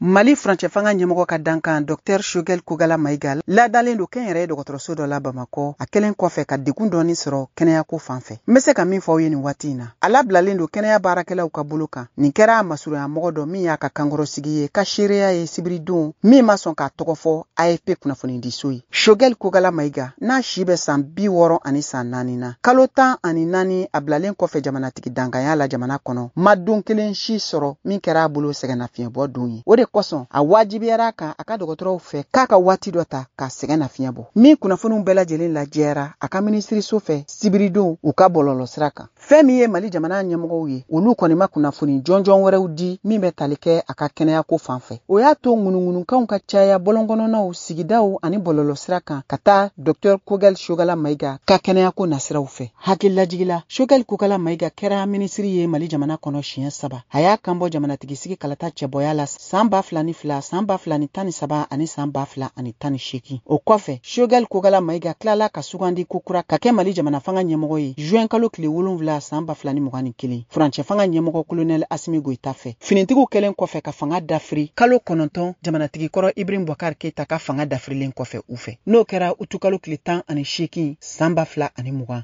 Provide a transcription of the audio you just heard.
Mali Furancɛ fanga ɲɛmɔgɔ ka dankan Dr Choguel Kogala Maïga ladalen do kɛn yɛrɛ dɔgɔtɔrɔso dɔ la Bamakɔ a kelen kɔfɛ ka degun dɔɔni sɔrɔ kɛnɛyako fanfɛ. N bɛ se ka min fɔ aw ye nin waati in na. A labilalen do kɛnɛya baarakɛlaw ka bolo kan. Nin kɛra a masurunya mɔgɔ dɔ min y'a ka kankɔrɔsigi ye ka seereya ye sibiridon min ma sɔn k'a tɔgɔ fɔ AFP kunnafonidiso ye. Choguel Kogala Maïga n'a si bɛ san 64 na. Kalo 14 a bilalen kɔfɛ jamanatigi dankaya la jamana kɔnɔ ma don kelen si sɔrɔ min kɛra a bolo sɛgɛnnafiɲɛbɔ don ye. O de kosɔn a wajibiyara kan a ka dɔgɔtɔrɔw fɛ k'a ka waati dɔ ta ka sɛgɛnnafiɲɛ bɔ. Min kunnafoniw bɛɛ lajɛlen lajɛra a ka minisiriso fɛ sibiridon u ka bɔlɔlɔ sira kan. Fɛn min ye Mali jamana ɲɛmɔgɔw ye olu kɔni ma kunnafoni jɔnjɔn wɛrɛw di min bɛ tali kɛ a ka kɛnɛyako fanfɛ. O y'a to ŋunuŋunukanw ka caya bɔlɔnkɔnɔnaw sigidaw ani bɔlɔlɔ sira kan ka taa Dr Choguel Kogala Maïga ka kɛnɛyako nasiraw fɛ. Hakililajigila Choguel Kogala Maïga kɛra minisiri ye Mali jamana kɔnɔ siɲɛ 3. A y'a kanbɔ jamanatigisi kalata cɛbɔya la san 2002, san 2013 ani san 2018. O kɔfɛ Choguel Kogala Maïga tilala ka sugandi kokura ka kɛ Mali jamana fanga ɲɛmɔgɔ ye juin kalo tile 7 san 2021. Furancɛ fanga ɲɛmɔgɔ Colonel Assimi Goïta fɛ. Finitigiw kɛlen kɔfɛ ka fanga dafiri kalo 9 jamanatigikɔrɔ Ibrahim Boubacar Keïta ka fanga dafirilen kɔfɛ u fɛ. N'o kɛra utu kalo tile 18 san 2020.